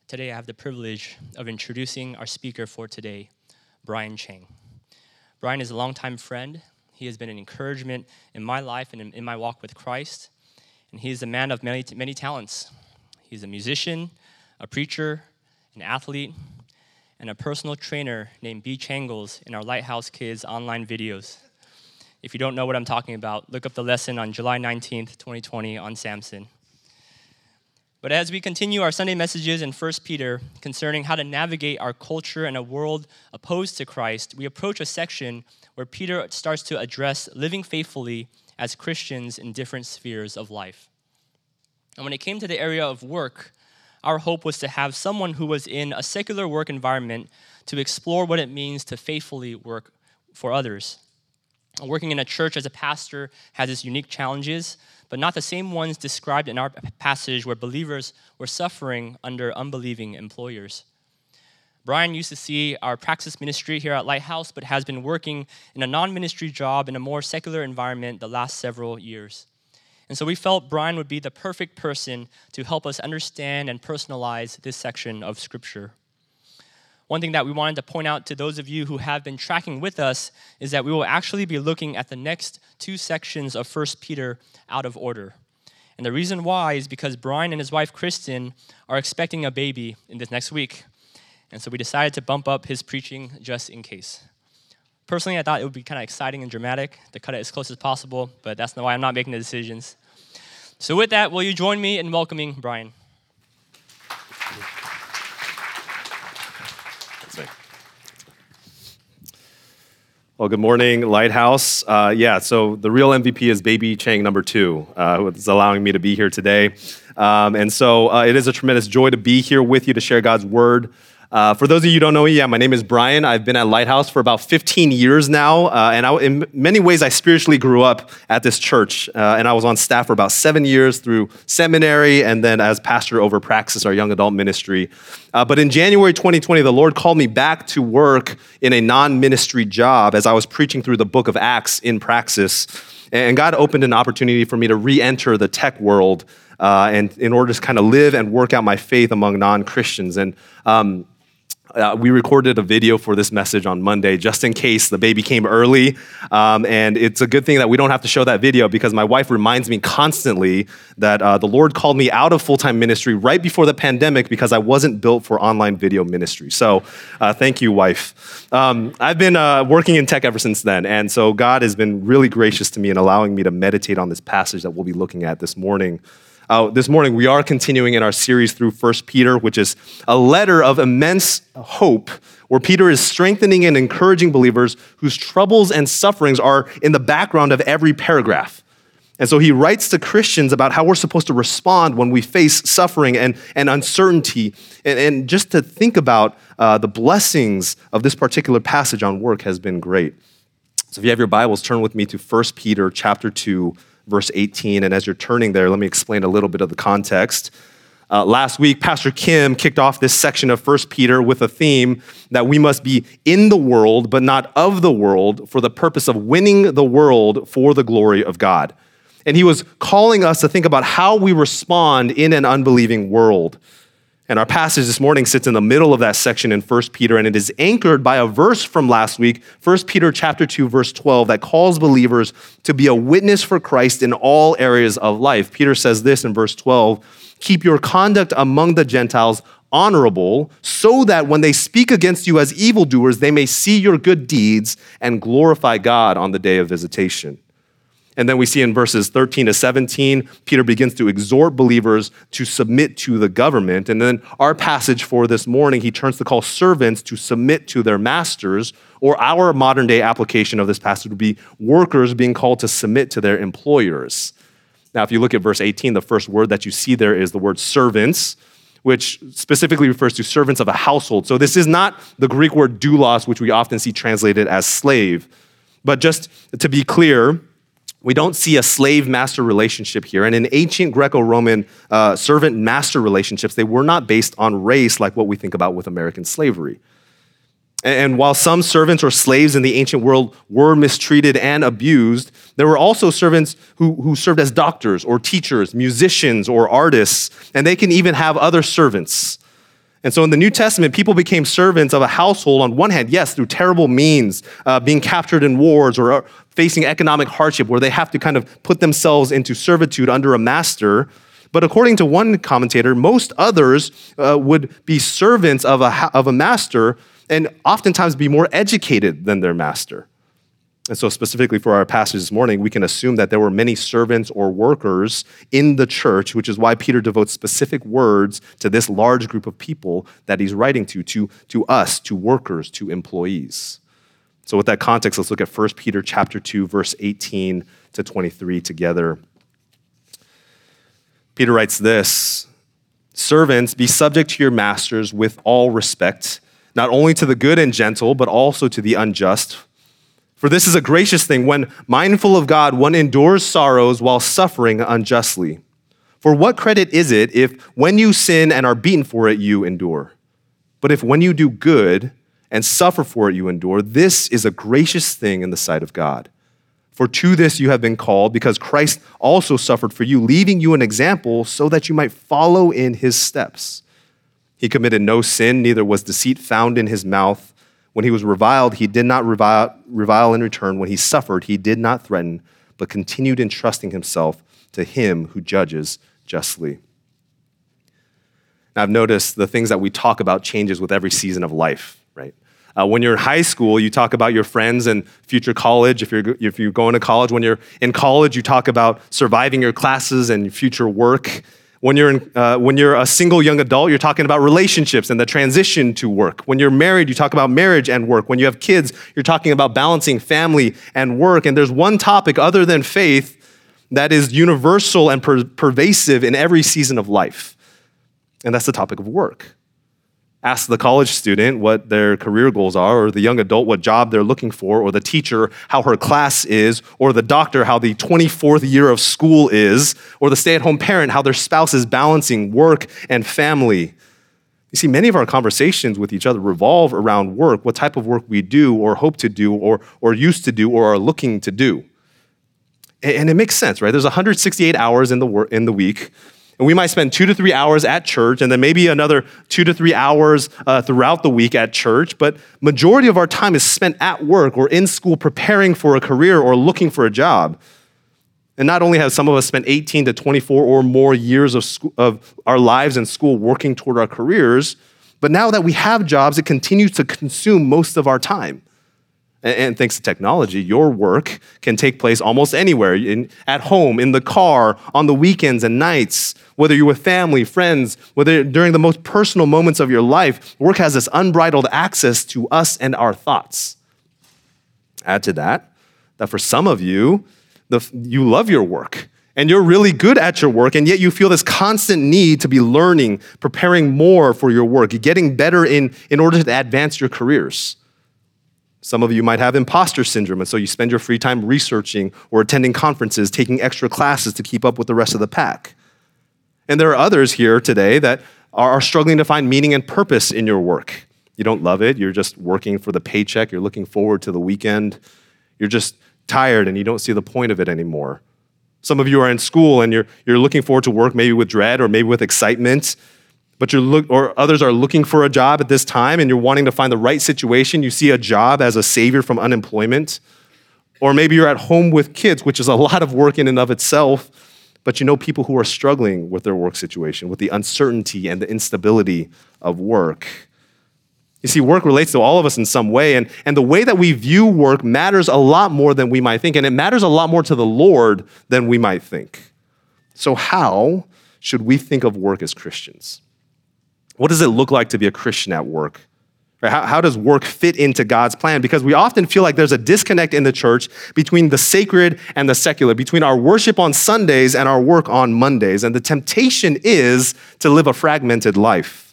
Today I have the privilege of introducing our speaker for today, Brian Chang. Brian is a longtime friend. He has been an encouragement in my life and in my walk with Christ. And he is a man of many talents. He's a musician, a preacher, an athlete, and a personal trainer named B. Changles in our Lighthouse Kids online videos. If you don't know what I'm talking about, look up the lesson on July 19th, 2020 on Samson. But as we continue our Sunday messages in 1 Peter concerning how to navigate our culture in a world opposed to Christ, we approach a section where Peter starts to address living faithfully as Christians in different spheres of life. And when it came to the area of work, our hope was to have someone who was in a secular work environment to explore what it means to faithfully work for others. Working in a church as a pastor has its unique challenges, but not the same ones described in our passage where believers were suffering under unbelieving employers. Brian used to see our praxis ministry here at Lighthouse, but has been working in a non-ministry job in a more secular environment the last several years. And so we felt Brian would be the perfect person to help us understand and personalize this section of Scripture. One thing that we wanted to point out to those of you who have been tracking with us is that we will actually be looking at the next two sections of 1 Peter out of order. And the reason why is because Brian and his wife, Kristen, are expecting a baby in this next week. And so we decided to bump up his preaching just in case. Personally, I thought it would be kind of exciting and dramatic to cut it as close as possible, but that's not why I'm not making the decisions. So with that, will you join me in welcoming Brian? Well, good morning, Lighthouse. So the real MVP is Baby Chang number 2, who is allowing me to be here today. It is a tremendous joy to be here with you to share God's word. For those of you who don't know me, my name is Brian. I've been at Lighthouse for about 15 years now, in many ways, I spiritually grew up at this church, and I was on staff for about 7 years through seminary, and then as pastor over Praxis, our young adult ministry. But in January 2020, the Lord called me back to work in a non-ministry job as I was preaching through the book of Acts in Praxis, and God opened an opportunity for me to re-enter the tech world, and in order to kind of live and work out my faith among non-Christians. We recorded a video for this message on Monday just in case the baby came early. And it's a good thing that we don't have to show that video because my wife reminds me constantly that the Lord called me out of full-time ministry right before the pandemic because I wasn't built for online video ministry. So thank you, wife. I've been working in tech ever since then. And so God has been really gracious to me in allowing me to meditate on this passage that we'll be looking at this morning. This morning, we are continuing in our series through 1 Peter, which is a letter of immense hope, where Peter is strengthening and encouraging believers whose troubles and sufferings are in the background of every paragraph. And so he writes to Christians about how we're supposed to respond when we face suffering and uncertainty, and just to think about the blessings of this particular passage on work has been great. So if you have your Bibles, turn with me to 1 Peter chapter 2, verse 18, and as you're turning there, let me explain a little bit of the context. Last week, Pastor Kim kicked off this section of 1 Peter with a theme that we must be in the world, but not of the world, for the purpose of winning the world for the glory of God. And he was calling us to think about how we respond in an unbelieving world. And our passage this morning sits in the middle of that section in 1 Peter, and it is anchored by a verse from last week, 1 Peter chapter 2, verse 12, that calls believers to be a witness for Christ in all areas of life. Peter says this in verse 12, "Keep your conduct among the Gentiles honorable, so that when they speak against you as evildoers, they may see your good deeds and glorify God on the day of visitation." And then we see in verses 13 to 17, Peter begins to exhort believers to submit to the government. And then our passage for this morning, he turns to call servants to submit to their masters, or our modern day application of this passage would be workers being called to submit to their employers. Now, if you look at verse 18, the first word that you see there is the word servants, which specifically refers to servants of a household. So this is not the Greek word doulos, which we often see translated as slave. But just to be clear, we don't see a slave-master relationship here. And in ancient Greco-Roman servant-master relationships, they were not based on race like what we think about with American slavery. And while some servants or slaves in the ancient world were mistreated and abused, there were also servants who served as doctors or teachers, musicians or artists, and they can even have other servants. And so in the New Testament, people became servants of a household on one hand, yes, through terrible means, being captured in wars or facing economic hardship where they have to kind of put themselves into servitude under a master. But according to one commentator, most others would be servants of a master and oftentimes be more educated than their master. And so specifically for our passage this morning, we can assume that there were many servants or workers in the church, which is why Peter devotes specific words to this large group of people that he's writing to us, to workers, to employees. So with that context, let's look at 1 Peter chapter 2, verse 18 to 23 together. Peter writes this, "Servants, be subject to your masters with all respect, not only to the good and gentle, but also to the unjust. For this is a gracious thing when, mindful of God, one endures sorrows while suffering unjustly. For what credit is it if, when you sin and are beaten for it, you endure? But if when you do good and suffer for it, you endure, this is a gracious thing in the sight of God. For to this you have been called, because Christ also suffered for you, leaving you an example so that you might follow in his steps. He committed no sin, neither was deceit found in his mouth. When he was reviled, he did not revile in return. When he suffered, he did not threaten, but continued entrusting himself to him who judges justly." Now, I've noticed the things that we talk about changes with every season of life, right? When you're in high school, you talk about your friends and future college. If you're going to college, when you're in college, you talk about surviving your classes and future work. When you're a single young adult, you're talking about relationships and the transition to work. When you're married, you talk about marriage and work. When you have kids, you're talking about balancing family and work. And there's one topic other than faith that is universal and pervasive in every season of life, and that's the topic of work. Ask the college student what their career goals are, or the young adult what job they're looking for, or the teacher how her class is, or the doctor how the 24th year of school is, or the stay-at-home parent how their spouse is balancing work and family. You see, many of our conversations with each other revolve around work, what type of work we do or hope to do or used to do or are looking to do. And it makes sense, right? There's 168 hours in the week. And we might spend 2 to 3 hours at church and then maybe another 2 to 3 hours throughout the week at church. But majority of our time is spent at work or in school preparing for a career or looking for a job. And not only have some of us spent 18 to 24 or more years of our lives in school working toward our careers, but now that we have jobs, it continues to consume most of our time. And thanks to technology, your work can take place almost anywhere, at home, in the car, on the weekends and nights, whether you're with family, friends, whether during the most personal moments of your life, work has this unbridled access to us and our thoughts. Add to that for some of you, you love your work, and you're really good at your work, and yet you feel this constant need to be learning, preparing more for your work, getting better in order to advance your careers. Some of you might have imposter syndrome, and so you spend your free time researching or attending conferences, taking extra classes to keep up with the rest of the pack. And there are others here today that are struggling to find meaning and purpose in your work. You don't love it. You're just working for the paycheck. You're looking forward to the weekend. You're just tired, and you don't see the point of it anymore. Some of you are in school, and you're looking forward to work maybe with dread or maybe with excitement. But others are looking for a job at this time, and you're wanting to find the right situation. You see a job as a savior from unemployment. Or maybe you're at home with kids, which is a lot of work in and of itself, but you know people who are struggling with their work situation, with the uncertainty and the instability of work. You see, work relates to all of us in some way, and the way that we view work matters a lot more than we might think, and it matters a lot more to the Lord than we might think. So how should we think of work as Christians? What does it look like to be a Christian at work? How does work fit into God's plan? Because we often feel like there's a disconnect in the church between the sacred and the secular, between our worship on Sundays and our work on Mondays. And the temptation is to live a fragmented life.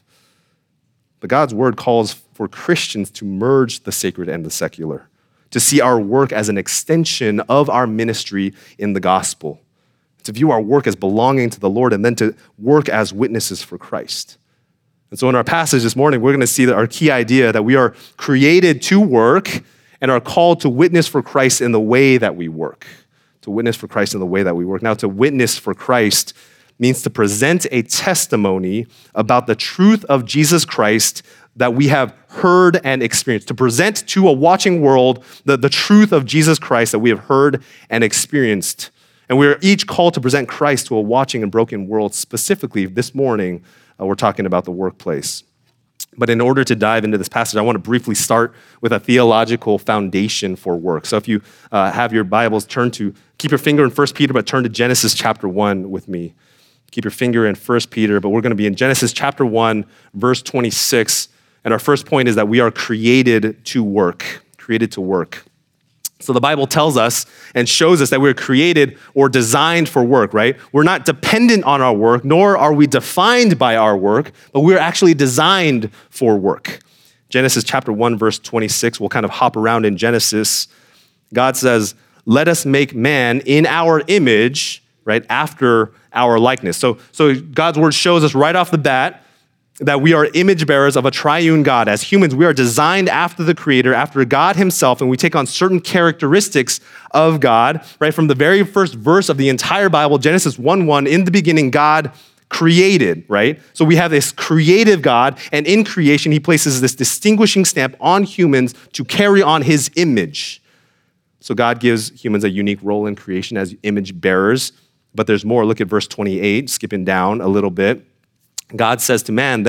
But God's word calls for Christians to merge the sacred and the secular, to see our work as an extension of our ministry in the gospel, to view our work as belonging to the Lord, and then to work as witnesses for Christ. And so in our passage this morning, we're going to see that our key idea that we are created to work and are called to witness for Christ in the way that we work. To witness for Christ in the way that we work. Now, to witness for Christ means to present a testimony about the truth of Jesus Christ that we have heard and experienced, to present to a watching world the truth of Jesus Christ that we have heard and experienced. And we are each called to present Christ to a watching and broken world. Specifically, this morning, we're talking about the workplace. But in order to dive into this passage, I want to briefly start with a theological foundation for work. So if you have your Bibles, keep your finger in 1 Peter, but turn to Genesis chapter 1 with me. Keep your finger in 1 Peter, but we're going to be in Genesis chapter 1, verse 26. And our first point is that we are created to work. Created to work. So the Bible tells us and shows us that we're created or designed for work, right? We're not dependent on our work, nor are we defined by our work, but we're actually designed for work. Genesis chapter 1, verse 26, we'll kind of hop around in Genesis. God says, let us make man in our image, right, after our likeness. So God's word shows us right off the bat that we are image bearers of a triune God. As humans, we are designed after the Creator, after God himself, and we take on certain characteristics of God, right? From the very first verse of the entire Bible, Genesis 1:1, in the beginning, God created, right? So we have this creative God, and in creation, he places this distinguishing stamp on humans to carry on his image. So God gives humans a unique role in creation as image bearers, but there's more. Look at verse 28, skipping down a little bit. God says to man,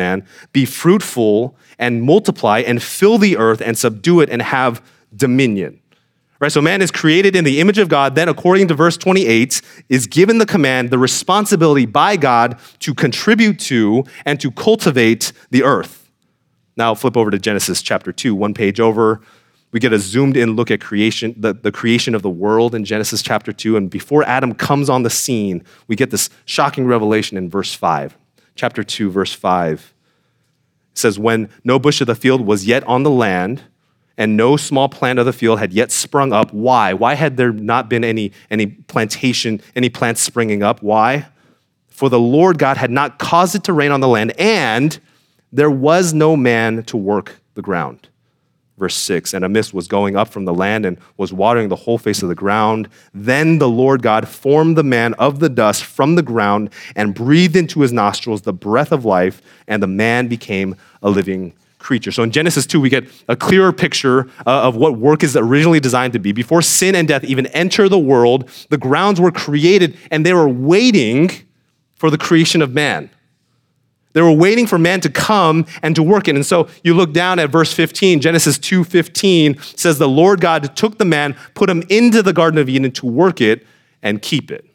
be fruitful and multiply and fill the earth and subdue it and have dominion. Right? So man is created in the image of God. Then, according to verse 28, is given the command, the responsibility by God to contribute to and to cultivate the earth. Now flip over to Genesis chapter 2, one page over. We get a zoomed in look at creation, the creation of the world in Genesis chapter 2. And before Adam comes on the scene, we get this shocking revelation in verse 5. Chapter 2, verse 5 says, when no bush of the field was yet on the land, and no small plant of the field had yet sprung up. Why? Why had there not been any plantation, any plants springing up? Why? For the Lord God had not caused it to rain on the land, and there was no man to work the ground. Verse 6, and a mist was going up from the land and was watering the whole face of the ground. Then the Lord God formed the man of the dust from the ground and breathed into his nostrils the breath of life, and the man became a living creature. So in Genesis 2, we get a clearer picture of what work is originally designed to be. Before sin and death even enter the world, the grounds were created, and they were waiting for the creation of man. They were waiting for man to come and to work it. And so you look down at verse 15, Genesis 2:15 says the Lord God took the man, put him into the Garden of Eden to work it and keep it.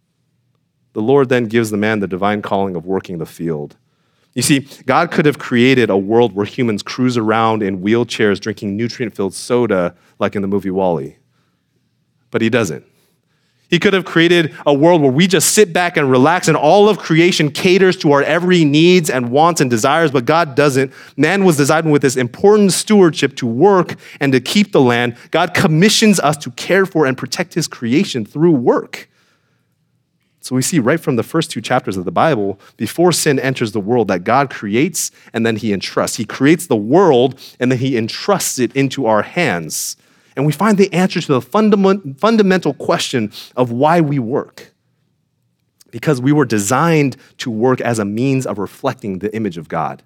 The Lord then gives the man the divine calling of working the field. You see, God could have created a world where humans cruise around in wheelchairs drinking nutrient-filled soda like in the movie WALL-E. But he doesn't. He could have created a world where we just sit back and relax and all of creation caters to our every needs and wants and desires, but God doesn't. Man was designed with this important stewardship to work and to keep the land. God commissions us to care for and protect his creation through work. So we see right from the first two chapters of the Bible, before sin enters the world, that God creates and then he entrusts. He creates the world and then he entrusts it into our hands. And we find the answer to the fundamental question of why we work. Because we were designed to work as a means of reflecting the image of God.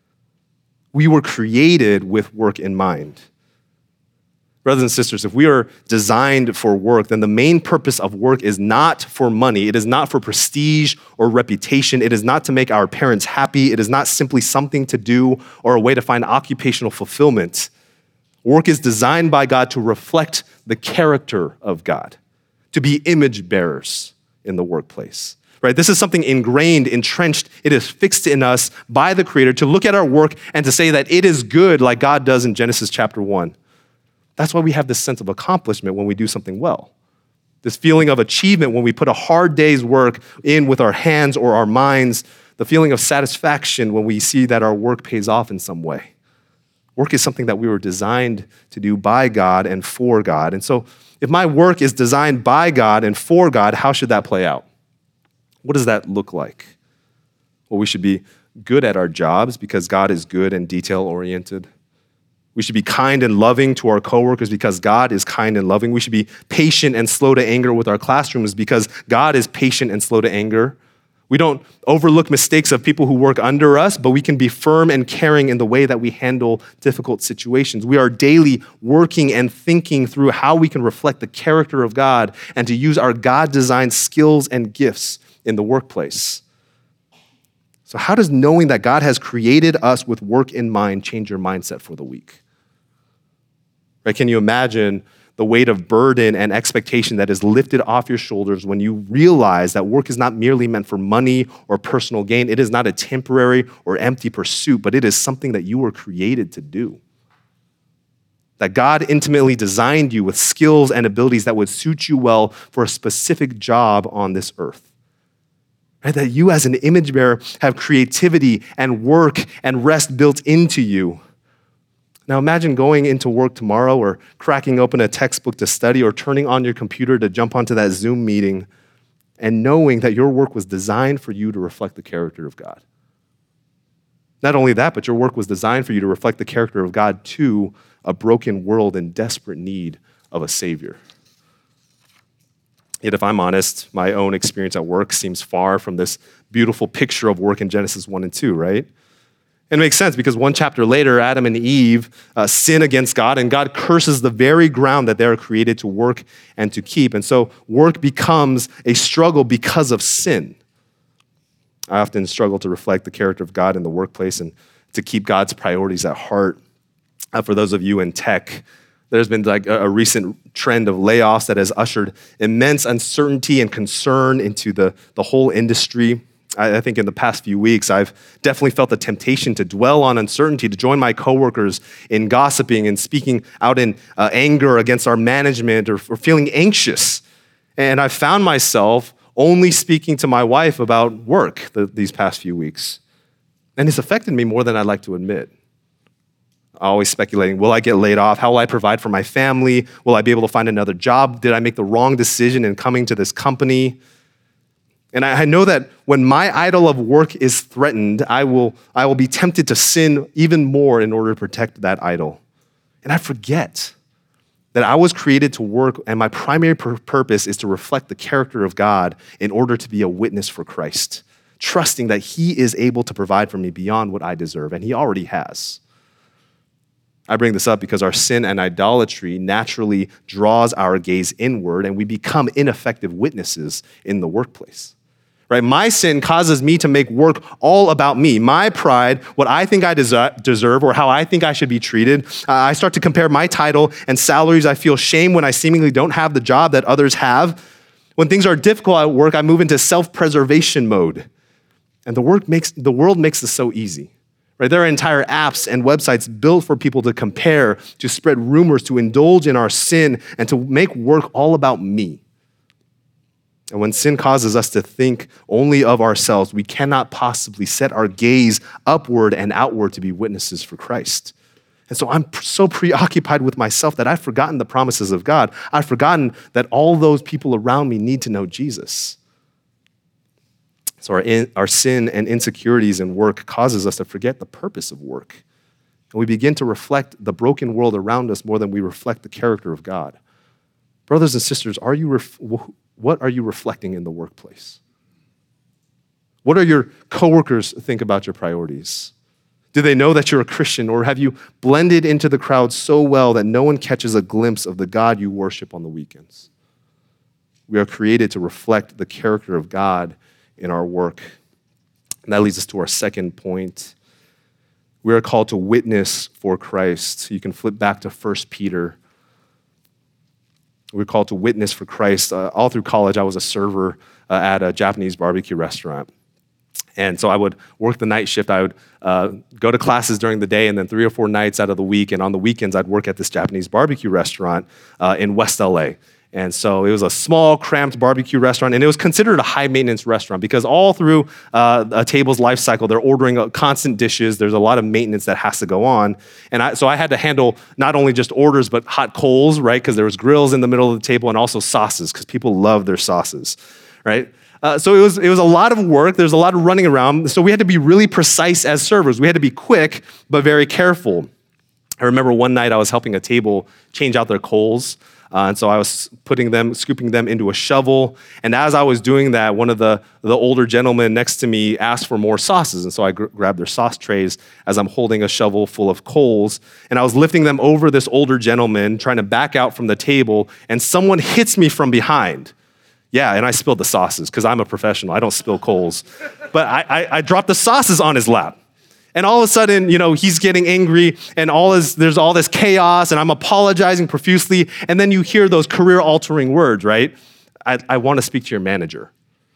We were created with work in mind. Brothers and sisters, if we are designed for work, then the main purpose of work is not for money. It is not for prestige or reputation. It is not to make our parents happy. It is not simply something to do or a way to find occupational fulfillment. Work is designed by God to reflect the character of God, to be image bearers in the workplace. Right? This is something ingrained, entrenched. It is fixed in us by the Creator to look at our work and to say that it is good like God does in Genesis chapter 1. That's why we have this sense of accomplishment when we do something well. This feeling of achievement when we put a hard day's work in with our hands or our minds. The feeling of satisfaction when we see that our work pays off in some way. Work is something that we were designed to do by God and for God. And so if my work is designed by God and for God, how should that play out? What does that look like? Well, we should be good at our jobs because God is good and detail-oriented. We should be kind and loving to our coworkers because God is kind and loving. We should be patient and slow to anger with our classrooms because God is patient and slow to anger. We don't overlook mistakes of people who work under us, but we can be firm and caring in the way that we handle difficult situations. We are daily working and thinking through how we can reflect the character of God and to use our God-designed skills and gifts in the workplace. So how does knowing that God has created us with work in mind change your mindset for the week? Right? Can you imagine the weight of burden and expectation that is lifted off your shoulders when you realize that work is not merely meant for money or personal gain. It is not a temporary or empty pursuit, but it is something that you were created to do. That God intimately designed you with skills and abilities that would suit you well for a specific job on this earth. Right? That you as an image bearer have creativity and work and rest built into you. Now imagine going into work tomorrow or cracking open a textbook to study or turning on your computer to jump onto that Zoom meeting and knowing that your work was designed for you to reflect the character of God. Not only that, but your work was designed for you to reflect the character of God to a broken world in desperate need of a Savior. Yet if I'm honest, my own experience at work seems far from this beautiful picture of work in Genesis 1 and 2, right? It makes sense because one chapter later, Adam and Eve sin against God, and God curses the very ground that they are created to work and to keep. And so work becomes a struggle because of sin. I often struggle to reflect the character of God in the workplace and to keep God's priorities at heart. For those of you in tech, there's been like a recent trend of layoffs that has ushered immense uncertainty and concern into the whole industry. I think in the past few weeks, I've definitely felt the temptation to dwell on uncertainty, to join my coworkers in gossiping and speaking out in anger against our management or feeling anxious. And I've found myself only speaking to my wife about work these past few weeks. And it's affected me more than I'd like to admit. Always speculating, will I get laid off? How will I provide for my family? Will I be able to find another job? Did I make the wrong decision in coming to this company? And I know that when my idol of work is threatened, I will be tempted to sin even more in order to protect that idol. And I forget that I was created to work, and my primary purpose is to reflect the character of God in order to be a witness for Christ, trusting that He is able to provide for me beyond what I deserve, and He already has. I bring this up because our sin and idolatry naturally draws our gaze inward, and we become ineffective witnesses in the workplace. Right? My sin causes me to make work all about me, my pride, what I think I deserve, or how I think I should be treated. I start to compare my title and salaries. I feel shame when I seemingly don't have the job that others have. When things are difficult at work, I move into self-preservation mode. And the world makes this so easy. Right? There are entire apps and websites built for people to compare, to spread rumors, to indulge in our sin, and to make work all about me. And when sin causes us to think only of ourselves, we cannot possibly set our gaze upward and outward to be witnesses for Christ. And so I'm so preoccupied with myself that I've forgotten the promises of God. I've forgotten that all those people around me need to know Jesus. So our sin and insecurities in work causes us to forget the purpose of work. And we begin to reflect the broken world around us more than we reflect the character of God. Brothers and sisters, what are you reflecting in the workplace? What do your coworkers think about your priorities? Do they know that you're a Christian, or have you blended into the crowd so well that no one catches a glimpse of the God you worship on the weekends? We are created to reflect the character of God in our work. And that leads us to our second point. We are called to witness for Christ. You can flip back to 1 Peter. We're called to witness for Christ. All through college, I was a server at a Japanese barbecue restaurant. And so I would work the night shift. I would go to classes during the day, and then 3 or 4 nights out of the week. And on the weekends, I'd work at this Japanese barbecue restaurant in West LA. And so it was a small, cramped barbecue restaurant, and it was considered a high-maintenance restaurant because all through a table's life cycle, they're ordering constant dishes. There's a lot of maintenance that has to go on. And so I had to handle not only just orders, but hot coals, right? Because there was grills in the middle of the table, and also sauces, because people love their sauces, right? So it was a lot of work. There's a lot of running around. So we had to be really precise as servers. We had to be quick, but very careful. I remember one night I was helping a table change out their coals. And so I was scooping them into a shovel. And as I was doing that, one of the older gentlemen next to me asked for more sauces. And so I grabbed their sauce trays as I'm holding a shovel full of coals. And I was lifting them over this older gentleman, trying to back out from the table. And someone hits me from behind. Yeah, and I spilled the sauces because I'm a professional. I don't spill coals. But I dropped the sauces on his lap. And all of a sudden, he's getting angry and there's all this chaos and I'm apologizing profusely. And then you hear those career-altering words, right? I want to speak to your manager.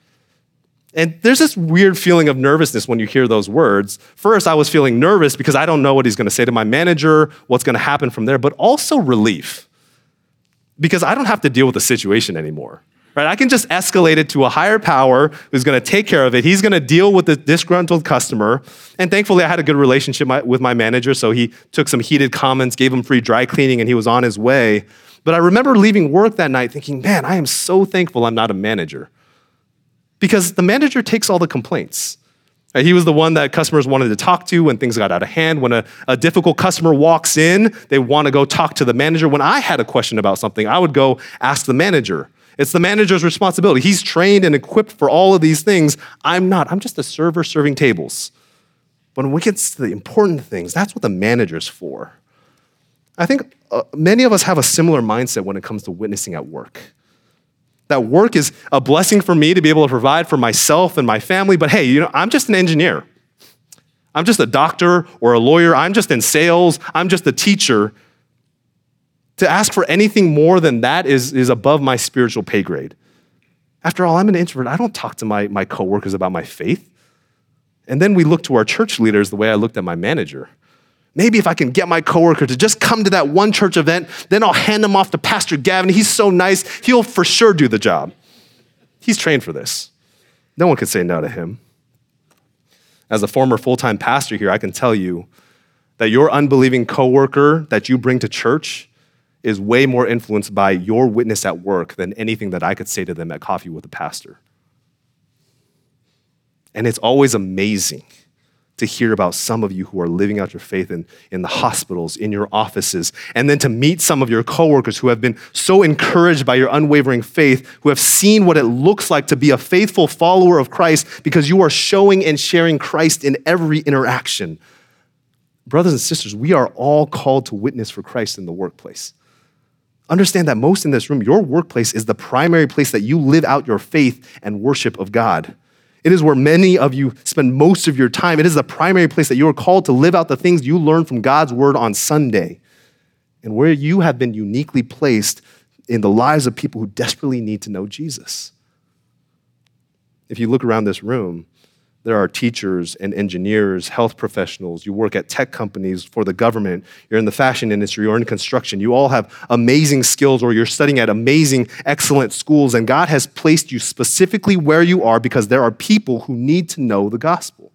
And there's this weird feeling of nervousness when you hear those words. First, I was feeling nervous because I don't know what he's going to say to my manager, what's going to happen from there, but also relief because I don't have to deal with the situation anymore. Right? I can just escalate it to a higher power who's going to take care of it. He's going to deal with the disgruntled customer. And thankfully, I had a good relationship with my manager, so he took some heated comments, gave him free dry cleaning, and he was on his way. But I remember leaving work that night thinking, man, I am so thankful I'm not a manager. Because the manager takes all the complaints. He was the one that customers wanted to talk to when things got out of hand. When a difficult customer walks in, they want to go talk to the manager. When I had a question about something, I would go ask the manager. It's the manager's responsibility. He's trained and equipped for all of these things. I'm not. I'm just a server serving tables. But when we get to the important things, that's what the manager's for. I think many of us have a similar mindset when it comes to witnessing at work. That work is a blessing for me to be able to provide for myself and my family, but hey, I'm just an engineer. I'm just a doctor or a lawyer. I'm just in sales. I'm just a teacher. To ask for anything more than that is above my spiritual pay grade. After all, I'm an introvert. I don't talk to my coworkers about my faith. And then we look to our church leaders the way I looked at my manager. Maybe if I can get my coworker to just come to that one church event, then I'll hand him off to Pastor Gavin. He's so nice. He'll for sure do the job. He's trained for this. No one can say no to him. As a former full-time pastor here, I can tell you that your unbelieving coworker that you bring to church is way more influenced by your witness at work than anything that I could say to them at coffee with a pastor. And it's always amazing to hear about some of you who are living out your faith in the hospitals, in your offices, and then to meet some of your coworkers who have been so encouraged by your unwavering faith, who have seen what it looks like to be a faithful follower of Christ because you are showing and sharing Christ in every interaction. Brothers and sisters, we are all called to witness for Christ in the workplace. Understand that most in this room, your workplace is the primary place that you live out your faith and worship of God. It is where many of you spend most of your time. It is the primary place that you are called to live out the things you learn from God's word on Sunday, and where you have been uniquely placed in the lives of people who desperately need to know Jesus. If you look around this room, there are teachers and engineers, health professionals. You work at tech companies for the government. You're in the fashion industry or in construction. You all have amazing skills, or you're studying at amazing, excellent schools. And God has placed you specifically where you are because there are people who need to know the gospel.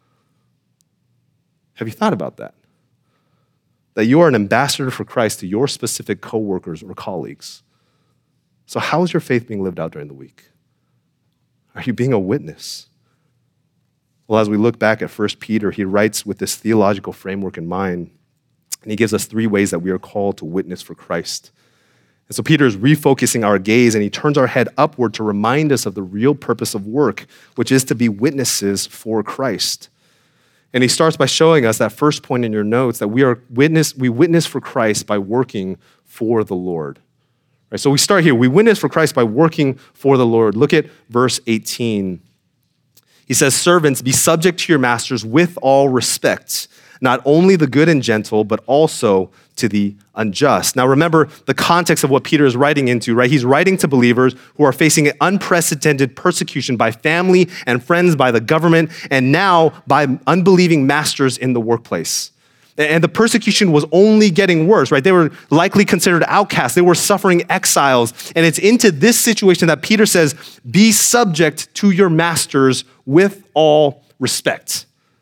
Have you thought about that? That you are an ambassador for Christ to your specific coworkers or colleagues. So how is your faith being lived out during the week? Are you being a witness? Well, as we look back at 1 Peter, he writes with this theological framework in mind, and he gives us 3 ways that we are called to witness for Christ. And so Peter is refocusing our gaze, and he turns our head upward to remind us of the real purpose of work, which is to be witnesses for Christ. And he starts by showing us that first point in your notes, that we witness for Christ by working for the Lord. Right? So we start here. We witness for Christ by working for the Lord. Look at verse 18. He says, servants, be subject to your masters with all respect, not only the good and gentle, but also to the unjust. Now remember the context of what Peter is writing into, right? He's writing to believers who are facing unprecedented persecution by family and friends, by the government, and now by unbelieving masters in the workplace. And the persecution was only getting worse, right? They were likely considered outcasts. They were suffering exiles. And it's into this situation that Peter says, be subject to your masters with all respect.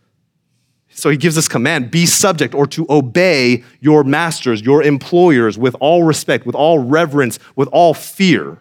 So he gives this command, be subject, or to obey your masters, your employers, with all respect, with all reverence, with all fear.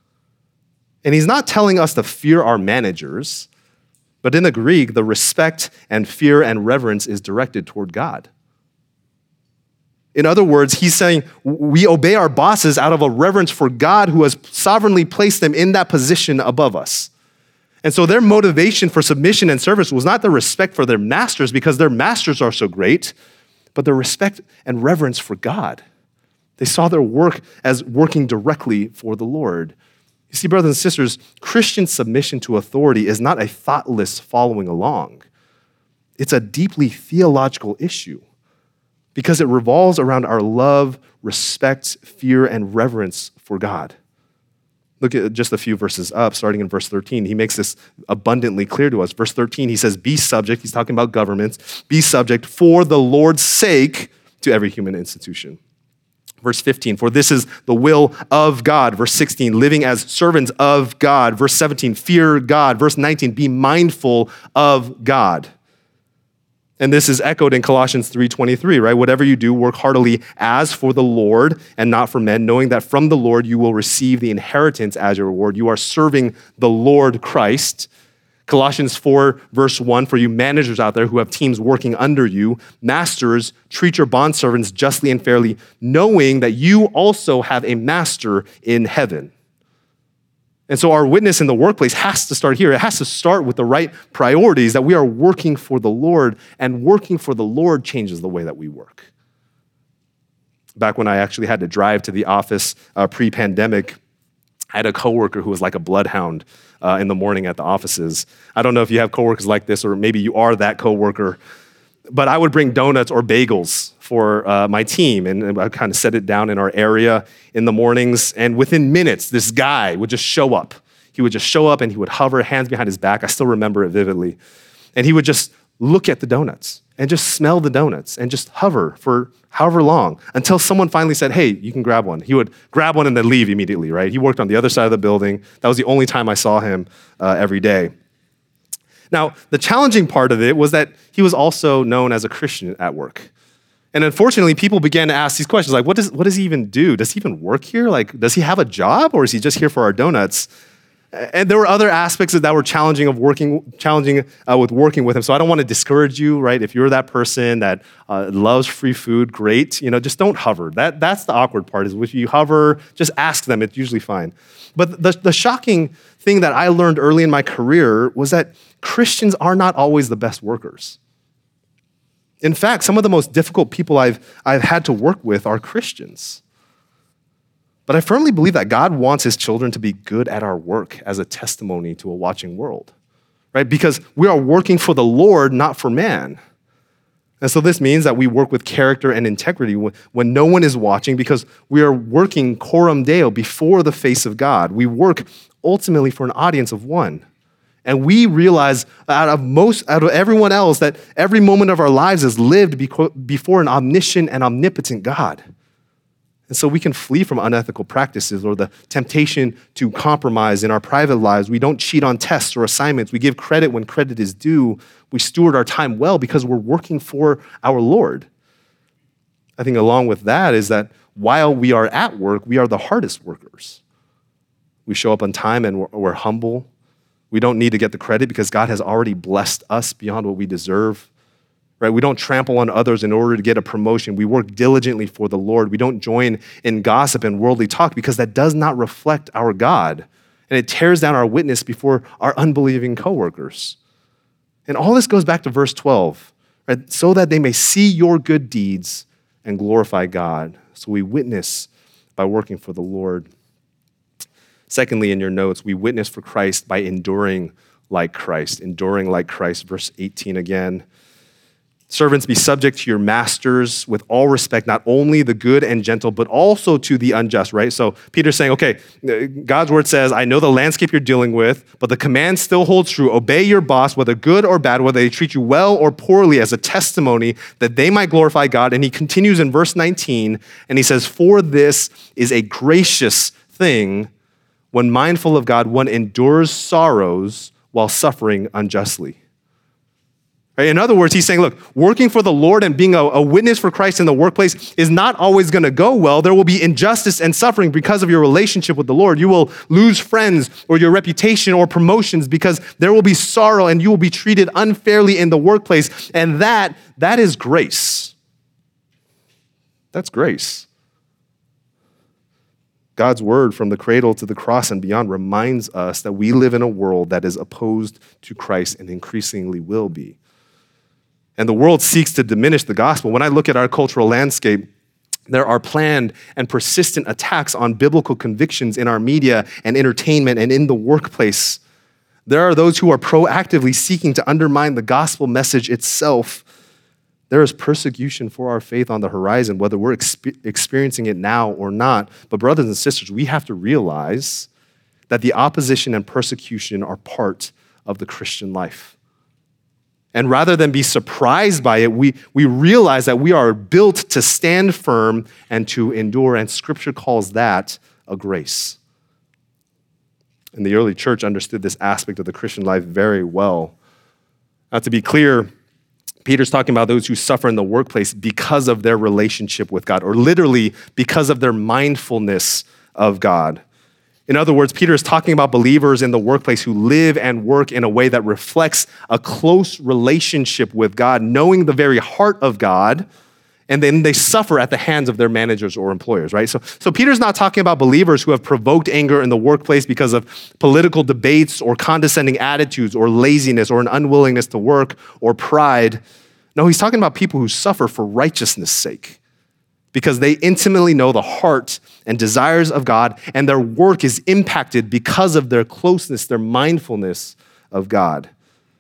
And he's not telling us to fear our managers, but in the Greek, the respect and fear and reverence is directed toward God. In other words, he's saying we obey our bosses out of a reverence for God who has sovereignly placed them in that position above us. And so their motivation for submission and service was not the respect for their masters because their masters are so great, but the respect and reverence for God. They saw their work as working directly for the Lord. You see, brothers and sisters, Christian submission to authority is not a thoughtless following along. It's a deeply theological issue because it revolves around our love, respect, fear, and reverence for God. Look at just a few verses up, starting in verse 13. He makes this abundantly clear to us. Verse 13, he says, be subject. He's talking about governments. Be subject for the Lord's sake to every human institution. Verse 15, for this is the will of God. Verse 16, living as servants of God. Verse 17, fear God. Verse 19, be mindful of God. And this is echoed in Colossians 3:23, right? Whatever you do, work heartily as for the Lord and not for men, knowing that from the Lord you will receive the inheritance as your reward. You are serving the Lord Christ. Colossians 4, verse 1, for you managers out there who have teams working under you, masters, treat your bondservants justly and fairly, knowing that you also have a master in heaven. And so our witness in the workplace has to start here. It has to start with the right priorities, that we are working for the Lord, and working for the Lord changes the way that we work. Back when I actually had to drive to the office pre-pandemic, I had a coworker who was like a bloodhound in the morning at the offices. I don't know if you have coworkers like this, or maybe you are that coworker, but I would bring donuts or bagels for my team, and I kind of set it down in our area in the mornings, and within minutes, this guy would just show up. He would just show up, and he would hover, hands behind his back. I still remember it vividly. And he would just look at the donuts and just smell the donuts and just hover for however long until someone finally said, hey, you can grab one. He would grab one and then leave immediately, right? He worked on the other side of the building. That was the only time I saw him every day. Now, the challenging part of it was that he was also known as a Christian at work. And unfortunately, people began to ask these questions like, what does he even do? Does he even work here? Like, does he have a job, or is he just here for our donuts? And there were other aspects that were challenging with working with him. So I don't want to discourage you, right? If you're that person that loves free food, great. Just don't hover. That's the awkward part. Is if you hover, just ask them. It's usually fine. But the shocking thing that I learned early in my career was that Christians are not always the best workers. In fact, some of the most difficult people I've had to work with are Christians. But I firmly believe that God wants his children to be good at our work as a testimony to a watching world, right? Because we are working for the Lord, not for man. And so this means that we work with character and integrity when no one is watching, because we are working coram Deo, before the face of God. We work ultimately for an audience of one. And we realize out of everyone else that every moment of our lives is lived before an omniscient and omnipotent God. And so we can flee from unethical practices or the temptation to compromise in our private lives. We don't cheat on tests or assignments. We give credit when credit is due. We steward our time well because we're working for our Lord. I think along with that is that while we are at work, we are the hardest workers. We show up on time and we're humble. We don't need to get the credit because God has already blessed us beyond what we deserve. Right? We don't trample on others in order to get a promotion. We work diligently for the Lord. We don't join in gossip and worldly talk because that does not reflect our God. And it tears down our witness before our unbelieving coworkers. And all this goes back to verse 12, right? So that they may see your good deeds and glorify God. So we witness by working for the Lord. Secondly, in your notes, we witness for Christ by enduring like Christ. Enduring like Christ, verse 18 again. Servants, be subject to your masters with all respect, not only the good and gentle, but also to the unjust, right? So Peter's saying, okay, God's word says, I know the landscape you're dealing with, but the command still holds true. Obey your boss, whether good or bad, whether they treat you well or poorly, as a testimony that they might glorify God. And he continues in verse 19, and he says, for this is a gracious thing. When mindful of God, one endures sorrows while suffering unjustly. In other words, he's saying, look, working for the Lord and being a witness for Christ in the workplace is not always going to go well. There will be injustice and suffering because of your relationship with the Lord. You will lose friends or your reputation or promotions because there will be sorrow and you will be treated unfairly in the workplace. And that is grace. That's grace. God's word from the cradle to the cross and beyond reminds us that we live in a world that is opposed to Christ and increasingly will be. And the world seeks to diminish the gospel. When I look at our cultural landscape, there are planned and persistent attacks on biblical convictions in our media and entertainment and in the workplace. There are those who are proactively seeking to undermine the gospel message itself. There is persecution for our faith on the horizon, whether we're experiencing it now or not. But brothers and sisters, we have to realize that the opposition and persecution are part of the Christian life. And rather than be surprised by it, we realize that we are built to stand firm and to endure, and Scripture calls that a grace. And the early church understood this aspect of the Christian life very well. Now, to be clear, Peter's talking about those who suffer in the workplace because of their relationship with God, or literally because of their mindfulness of God. In other words, Peter is talking about believers in the workplace who live and work in a way that reflects a close relationship with God, knowing the very heart of God, and then they suffer at the hands of their managers or employers, right? So Peter's not talking about believers who have provoked anger in the workplace because of political debates or condescending attitudes or laziness or an unwillingness to work or pride. No, he's talking about people who suffer for righteousness' sake because they intimately know the heart and desires of God, and their work is impacted because of their closeness, their mindfulness of God.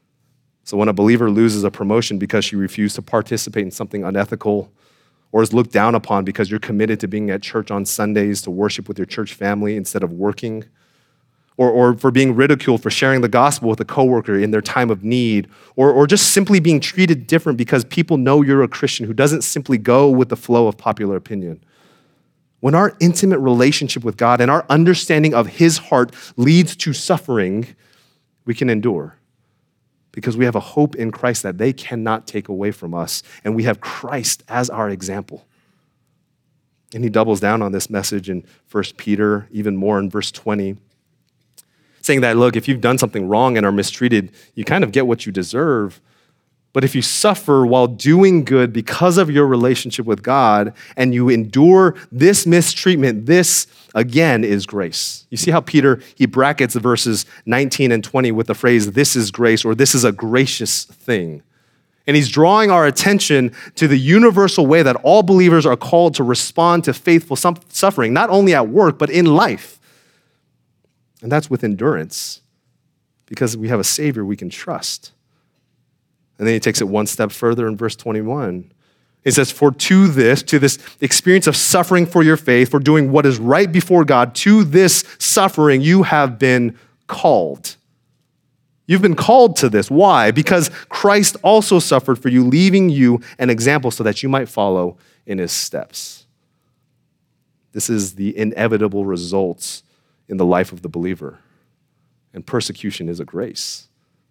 So when a believer loses a promotion because she refused to participate in something unethical, or is looked down upon because you're committed to being at church on Sundays to worship with your church family instead of working, or for being ridiculed for sharing the gospel with a coworker in their time of need, or just simply being treated different because people know you're a Christian who doesn't simply go with the flow of popular opinion. When our intimate relationship with God and our understanding of His heart leads to suffering, we can endure because we have a hope in Christ that they cannot take away from us, and we have Christ as our example. And he doubles down on this message in 1 Peter, even more in verse 20, saying that, look, if you've done something wrong and are mistreated, you kind of get what you deserve. But if you suffer while doing good because of your relationship with God and you endure this mistreatment, this, again, is grace. You see how Peter, he brackets verses 19 and 20 with the phrase, this is grace, or this is a gracious thing. And he's drawing our attention to the universal way that all believers are called to respond to faithful suffering, not only at work, but in life. And that's with endurance, because we have a Savior we can trust. And then he takes it one step further in verse 21. He says, for to this experience of suffering for your faith, for doing what is right before God, to this suffering you have been called. You've been called to this. Why? Because Christ also suffered for you, leaving you an example so that you might follow in his steps. This is the inevitable results in the life of the believer. And persecution is a grace.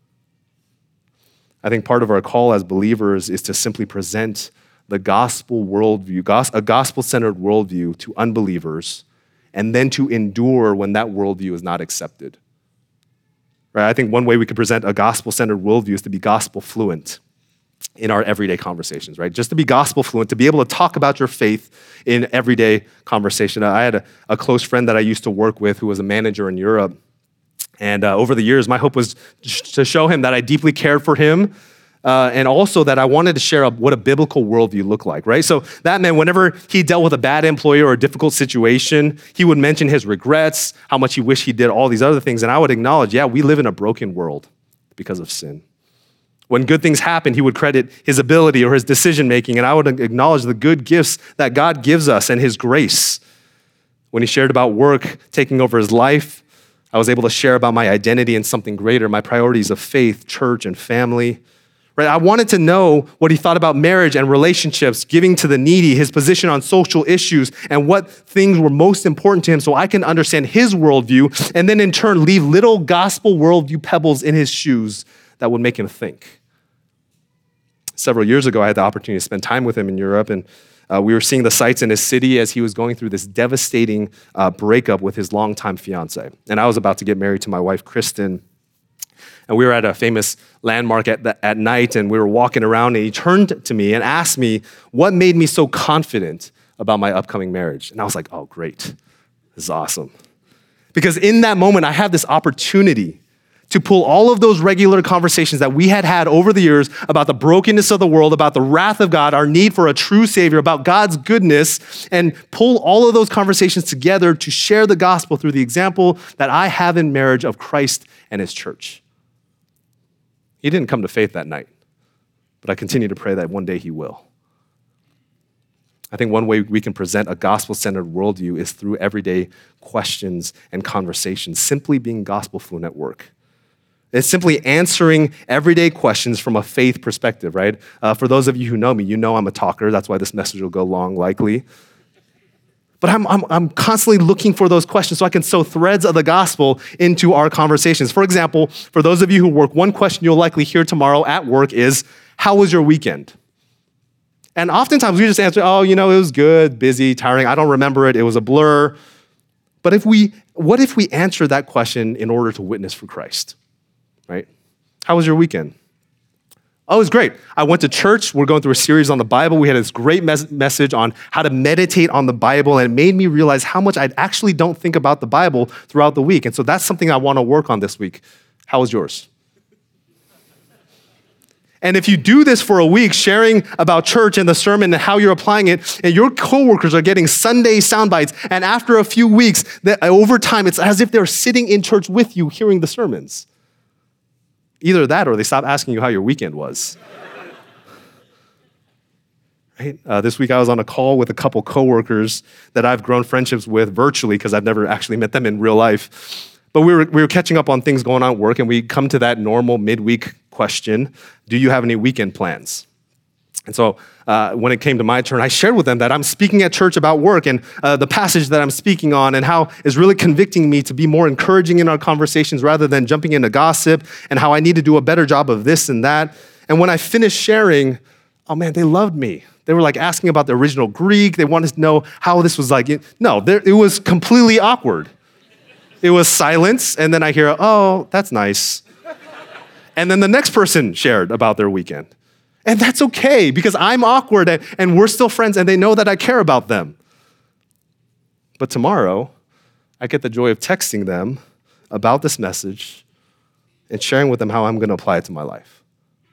I think part of our call as believers is to simply present the gospel worldview, a gospel-centered worldview to unbelievers, and then to endure when that worldview is not accepted. Right? I think one way we could present a gospel-centered worldview is to be gospel fluent in our everyday conversations, right? Just to be gospel fluent, to be able to talk about your faith in everyday conversation. I had a close friend that I used to work with who was a manager in Europe. And over the years, my hope was to show him that I deeply cared for him, and also that I wanted to share what a biblical worldview looked like, right? So that meant whenever he dealt with a bad employer or a difficult situation, he would mention his regrets, how much he wished he did all these other things, and I would acknowledge, yeah, we live in a broken world because of sin. When good things happen, he would credit his ability or his decision-making, and I would acknowledge the good gifts that God gives us and his grace. When he shared about work taking over his life, I was able to share about my identity in something greater, my priorities of faith, church, and family. Right? I wanted to know what he thought about marriage and relationships, giving to the needy, his position on social issues, and what things were most important to him so I can understand his worldview, and then in turn leave little gospel worldview pebbles in his shoes that would make him think. Several years ago, I had the opportunity to spend time with him in Europe, and we were seeing the sights in his city as he was going through this devastating breakup with his longtime fiance. And I was about to get married to my wife, Kristen. And we were at a famous landmark at night, and we were walking around, and he turned to me and asked me what made me so confident about my upcoming marriage. And I was like, oh, great. This is awesome. Because in that moment, I had this opportunity to pull all of those regular conversations that we had had over the years about the brokenness of the world, about the wrath of God, our need for a true Savior, about God's goodness, and pull all of those conversations together to share the gospel through the example that I have in marriage of Christ and his church. He didn't come to faith that night, but I continue to pray that one day he will. I think one way we can present a gospel-centered worldview is through everyday questions and conversations, simply being gospel fluent at work. It's simply answering everyday questions from a faith perspective, right? For those of you who know me, you know I'm a talker. That's why this message will go long, likely. But I'm constantly looking for those questions so I can sow threads of the gospel into our conversations. For example, for those of you who work, one question you'll likely hear tomorrow at work is, how was your weekend? And oftentimes we just answer, oh, it was good, busy, tiring. I don't remember it. It was a blur. But what if we answer that question in order to witness for Christ? Right? How was your weekend? Oh, it was great. I went to church. We're going through a series on the Bible. We had this great message on how to meditate on the Bible, and it made me realize how much I actually don't think about the Bible throughout the week. And so that's something I want to work on this week. How was yours? And if you do this for a week, sharing about church and the sermon and how you're applying it, and your coworkers are getting Sunday sound bites, and after a few weeks, over time, it's as if they're sitting in church with you hearing the sermons. Either that or they stop asking you how your weekend was. Right? This week I was on a call with a couple coworkers that I've grown friendships with virtually because I've never actually met them in real life. But we were catching up on things going on at work, and we come to that normal midweek question, do you have any weekend plans? And so when it came to my turn, I shared with them that I'm speaking at church about work and the passage that I'm speaking on and how it's really convicting me to be more encouraging in our conversations rather than jumping into gossip, and how I need to do a better job of this and that. And when I finished sharing, oh man, they loved me. They were like asking about the original Greek. They wanted to know how this was like. It was completely awkward. It was silence, and then I hear, oh, that's nice. And then the next person shared about their weekend. And that's okay, because I'm awkward and we're still friends and they know that I care about them. But tomorrow, I get the joy of texting them about this message and sharing with them how I'm going to apply it to my life.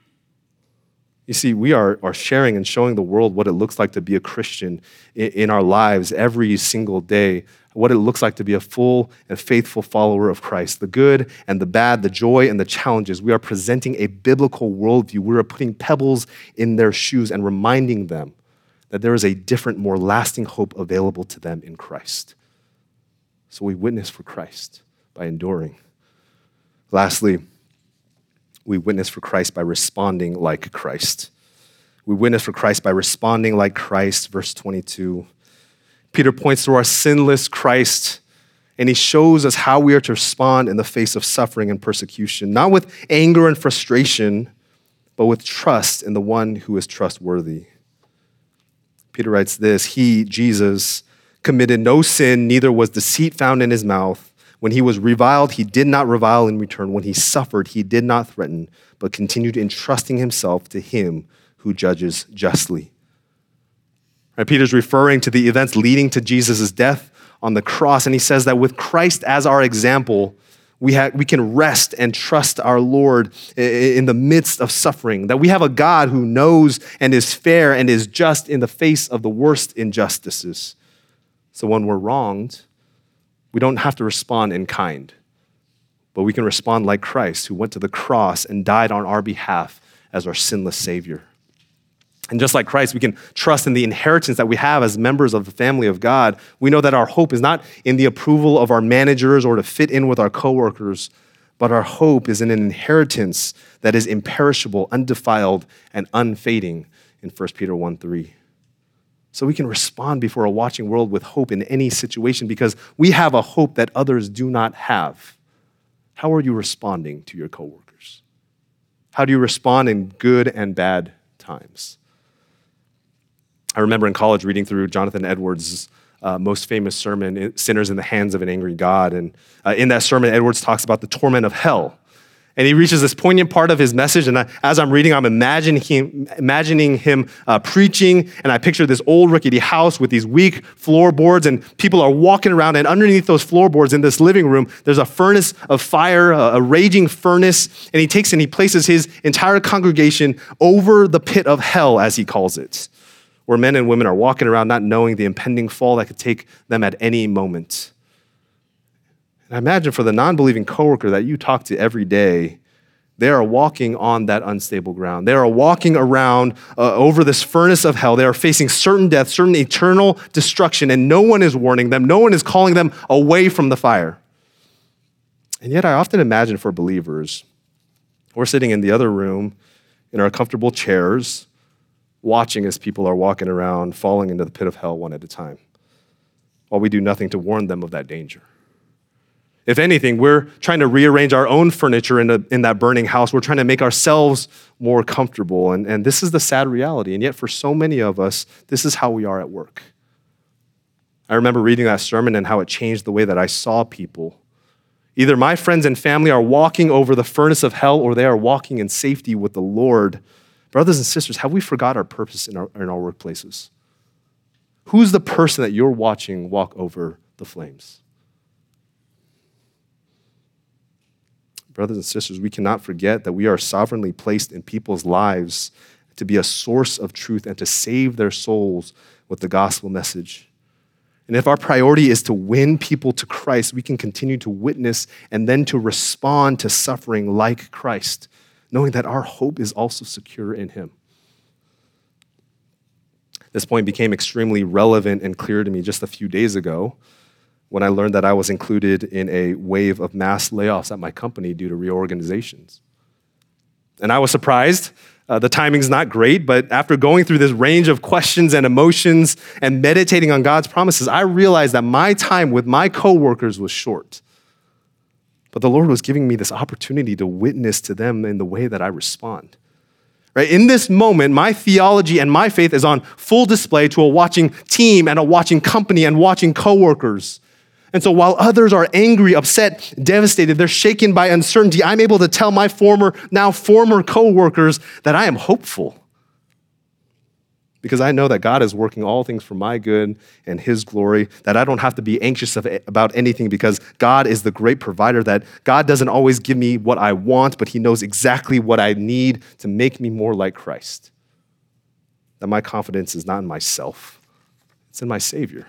You see, we are sharing and showing the world what it looks like to be a Christian in our lives every single day, what it looks like to be a full and faithful follower of Christ, the good and the bad, the joy and the challenges. We are presenting a biblical worldview. We are putting pebbles in their shoes and reminding them that there is a different, more lasting hope available to them in Christ. So we witness for Christ by enduring. Lastly, we witness for Christ by responding like Christ. We witness for Christ by responding like Christ, verse 22. Peter points to our sinless Christ, and he shows us how we are to respond in the face of suffering and persecution, not with anger and frustration, but with trust in the one who is trustworthy. Peter writes this, he, Jesus, committed no sin, neither was deceit found in his mouth. When he was reviled, he did not revile in return. When he suffered, he did not threaten, but continued entrusting himself to him who judges justly. Right, Peter's referring to the events leading to Jesus' death on the cross, and he says that with Christ as our example, we can rest and trust our Lord in the midst of suffering, that we have a God who knows and is fair and is just in the face of the worst injustices. So when we're wronged, we don't have to respond in kind, but we can respond like Christ, who went to the cross and died on our behalf as our sinless Savior. And just like Christ, we can trust in the inheritance that we have as members of the family of God. We know that our hope is not in the approval of our managers or to fit in with our coworkers, but our hope is in an inheritance that is imperishable, undefiled, and unfading in 1 Peter 1:3. So we can respond before a watching world with hope in any situation because we have a hope that others do not have. How are you responding to your coworkers? How do you respond in good and bad times? I remember in college reading through Jonathan Edwards' most famous sermon, Sinners in the Hands of an Angry God. And in that sermon, Edwards talks about the torment of hell. And he reaches this poignant part of his message, and as I'm reading, I'm imagining him preaching, and I picture this old rickety house with these weak floorboards, and people are walking around, and underneath those floorboards in this living room, there's a furnace of fire, a raging furnace, and he takes and he places his entire congregation over the pit of hell, as he calls it, where men and women are walking around not knowing the impending fall that could take them at any moment. And I imagine for the non-believing coworker that you talk to every day, they are walking on that unstable ground. They are walking around over this furnace of hell. They are facing certain death, certain eternal destruction, and no one is warning them. No one is calling them away from the fire. And yet I often imagine for believers, we're sitting in the other room in our comfortable chairs, watching as people are walking around, falling into the pit of hell one at a time, while we do nothing to warn them of that danger. If anything, we're trying to rearrange our own furniture in that burning house. We're trying to make ourselves more comfortable. And this is the sad reality. And yet for so many of us, this is how we are at work. I remember reading that sermon and how it changed the way that I saw people. Either my friends and family are walking over the furnace of hell, or they are walking in safety with the Lord. Brothers and sisters, have we forgot our purpose in our workplaces? Who's the person that you're watching walk over the flames? Brothers and sisters, we cannot forget that we are sovereignly placed in people's lives to be a source of truth and to save their souls with the gospel message. And if our priority is to win people to Christ, we can continue to witness and then to respond to suffering like Christ, knowing that our hope is also secure in him. This point became extremely relevant and clear to me just a few days ago when I learned that I was included in a wave of mass layoffs at my company due to reorganizations. And I was surprised. The timing's not great, but after going through this range of questions and emotions and meditating on God's promises, I realized that my time with my coworkers was short. But the Lord was giving me this opportunity to witness to them in the way that I respond. Right? In this moment, my theology and my faith is on full display to a watching team and a watching company and watching coworkers. And so while others are angry, upset, devastated, they're shaken by uncertainty, I'm able to tell my now former coworkers that I am hopeful. Because I know that God is working all things for my good and his glory, that I don't have to be anxious about anything because God is the great provider, that God doesn't always give me what I want, but he knows exactly what I need to make me more like Christ. That my confidence is not in myself, it's in my Savior.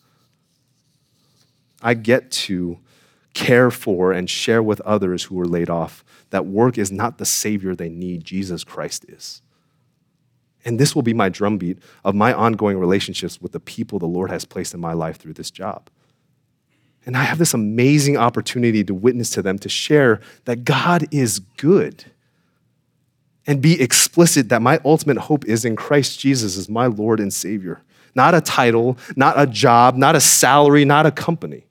I get to care for and share with others who are laid off that work is not the Savior they need, Jesus Christ is. And this will be my drumbeat of my ongoing relationships with the people the Lord has placed in my life through this job. And I have this amazing opportunity to witness to them, to share that God is good and be explicit that my ultimate hope is in Christ Jesus as my Lord and Savior. Not a title, not a job, not a salary, not a company.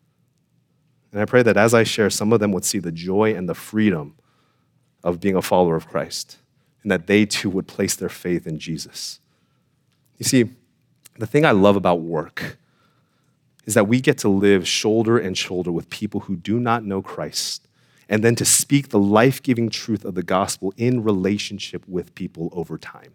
And I pray that as I share, some of them would see the joy and the freedom of being a follower of Christ, and that they too would place their faith in Jesus. You see, the thing I love about work is that we get to live shoulder and shoulder with people who do not know Christ, and then to speak the life-giving truth of the gospel in relationship with people over time.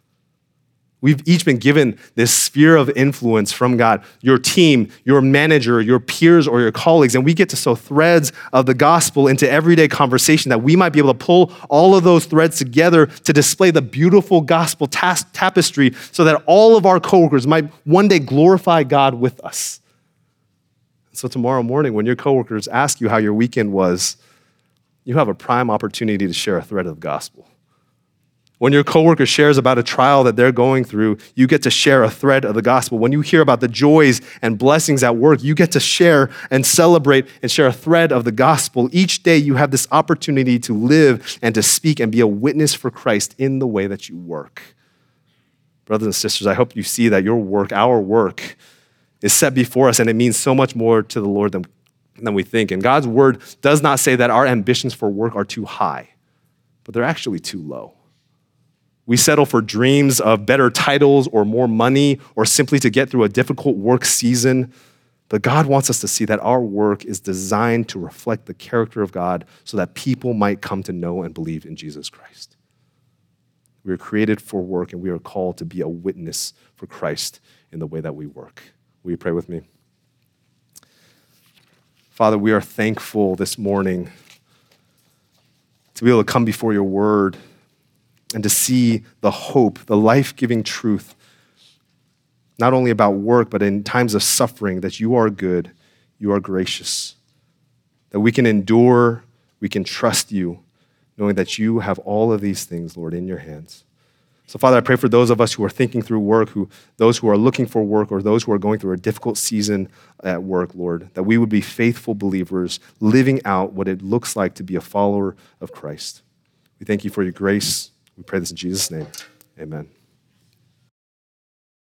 We've each been given this sphere of influence from God, your team, your manager, your peers, or your colleagues, and we get to sew threads of the gospel into everyday conversation that we might be able to pull all of those threads together to display the beautiful gospel tapestry so that all of our coworkers might one day glorify God with us. So tomorrow morning, when your coworkers ask you how your weekend was, you have a prime opportunity to share a thread of the gospel. When your coworker shares about a trial that they're going through, you get to share a thread of the gospel. When you hear about the joys and blessings at work, you get to share and celebrate and share a thread of the gospel. Each day you have this opportunity to live and to speak and be a witness for Christ in the way that you work. Brothers and sisters, I hope you see that your work, our work, is set before us, and it means so much more to the Lord than we think. And God's word does not say that our ambitions for work are too high, but they're actually too low. We settle for dreams of better titles or more money or simply to get through a difficult work season. But God wants us to see that our work is designed to reflect the character of God so that people might come to know and believe in Jesus Christ. We are created for work, and we are called to be a witness for Christ in the way that we work. Will you pray with me? Father, we are thankful this morning to be able to come before your word and to see the hope, the life-giving truth, not only about work, but in times of suffering, that you are good, you are gracious, that we can endure, we can trust you, knowing that you have all of these things, Lord, in your hands. So, Father, I pray for those of us who are thinking through work, those who are looking for work, or those who are going through a difficult season at work, Lord, that we would be faithful believers, living out what it looks like to be a follower of Christ. We thank you for your grace. We pray this in Jesus' name. Amen.